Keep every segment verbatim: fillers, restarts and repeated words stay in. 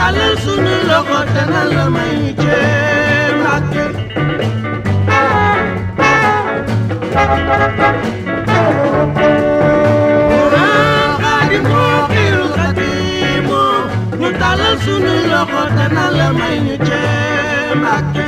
tàllal sunu loxo te na la may ñu cee Mbàkke Xaadimu Xaadimu ñu tàllal sunu loxo te na la may ñu cee Mbàkke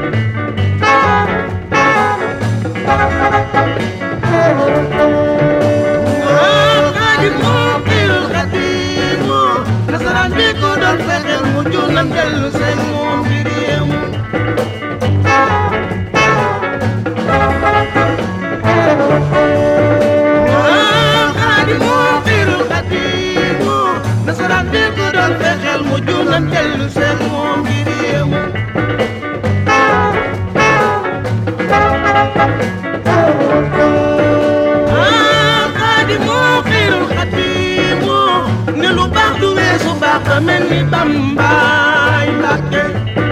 Xaadimu Xaadimu nasaraan bi ko doon fexeel mu junam dellu seen moom bi réew Xaadimu Xaadimu nasaraan bi ko doon fexeel mu junam dellu seen moom bi réew ne lu baax du weesu baax ba mel ni Bambaay Mbàkke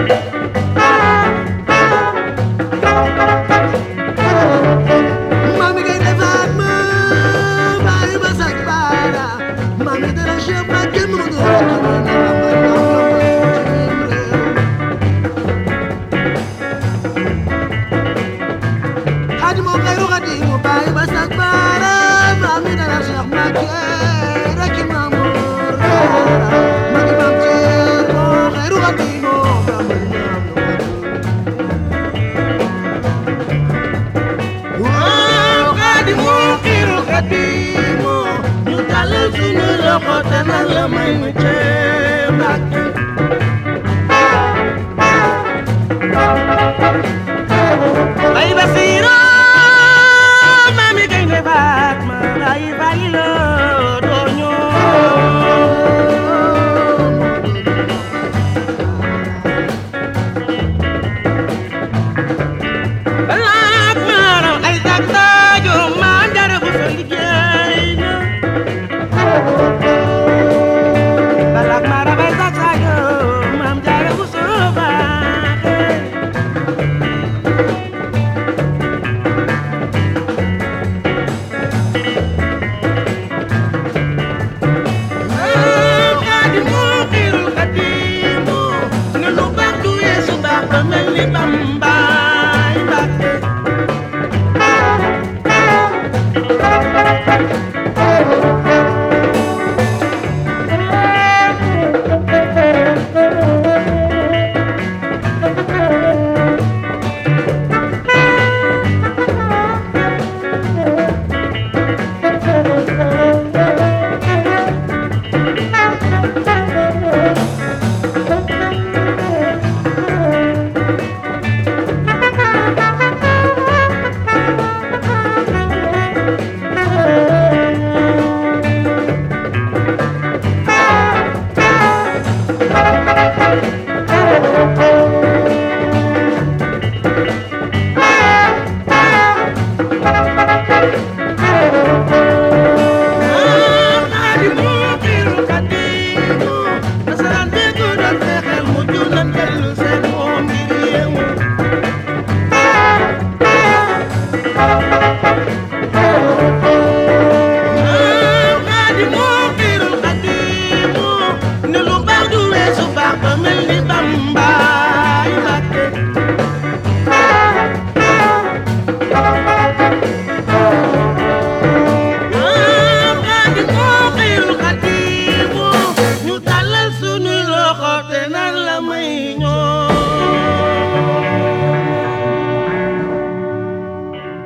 mami ngay defaat ma bàyyi ba sax baara mami dara Cheikh Mbàkke mu du Xaadimu xayru Xaadimu bàyyi ba sax baara mami dara Cheikh Mbàkke ñu tàllal sunu loxo te na la may ñu cee Mbàkke